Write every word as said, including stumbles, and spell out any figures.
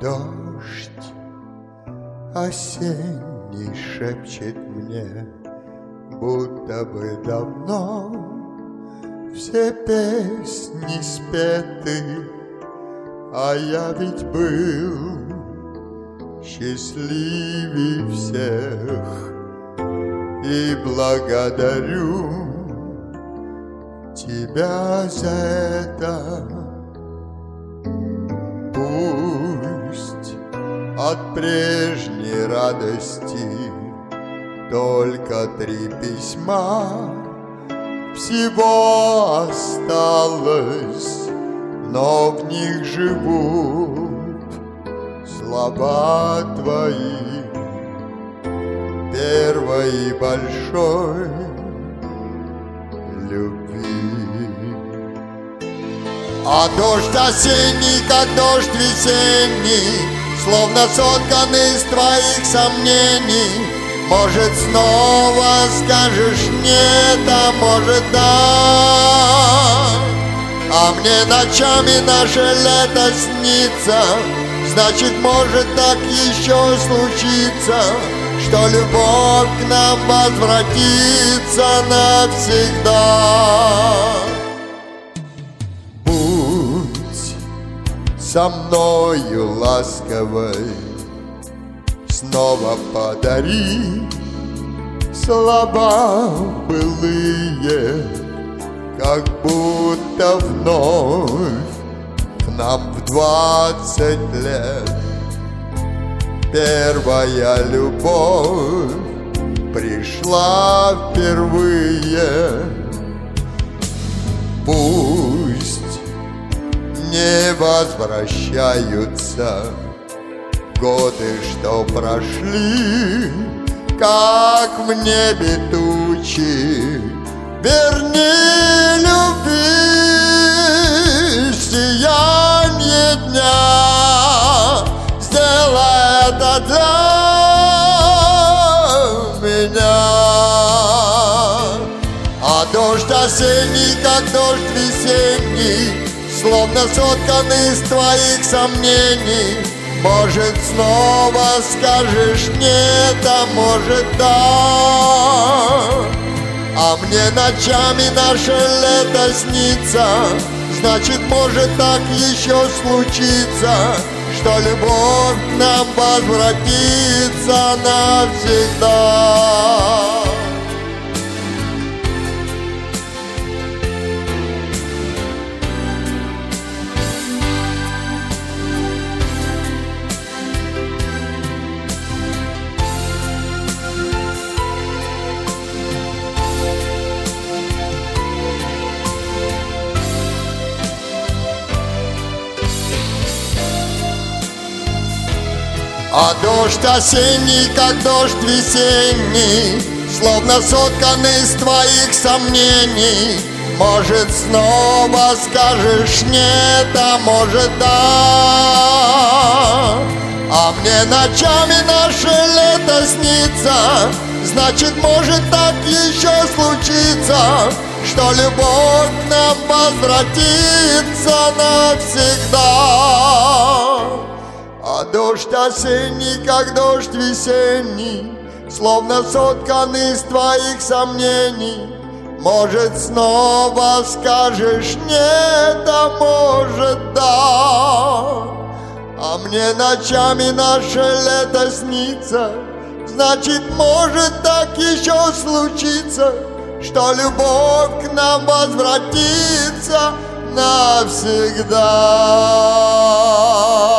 дождь осенний шепчет мне, будто бы давно все песни спеты, а я ведь был счастливей всех. И благодарю тебя за это. Пусть от прежней радости только три письма всего осталось, но в них живут слова твои первой и большой любви. А дождь осенний, как дождь весенний, словно сотканный из твоих сомнений. Может, снова скажешь нет, а может, да. А мне ночами наше лето снится, значит, может так еще случиться, что любовь к нам возвратится навсегда. Будь со мною ласковой, снова подари слова былые, как будто вновь к нам в двадцать лет первая любовь пришла впервые. Пусть не возвращаются годы, что прошли, как в небе тучи, верни любви сиянье дня. Сделай это для меня. А дождь осенний, как дождь весенний, словно сотканный из твоих сомнений. Может, снова скажешь нет, а может, да. А мне ночами наше лето снится, значит, может так еще случиться, что любовь к нам возвратится навсегда. А дождь осенний, как дождь весенний, словно сотканный из твоих сомнений. Может, снова скажешь нет, а может, да. А мне ночами наше лето снится, значит, может так еще случиться, что любовь к нам возвратится навсегда. А дождь осенний, как дождь весенний, словно сотканный из твоих сомнений. Может, снова скажешь нет, а может, да. А мне ночами наше лето снится, значит, может так еще случиться, что любовь к нам возвратится навсегда.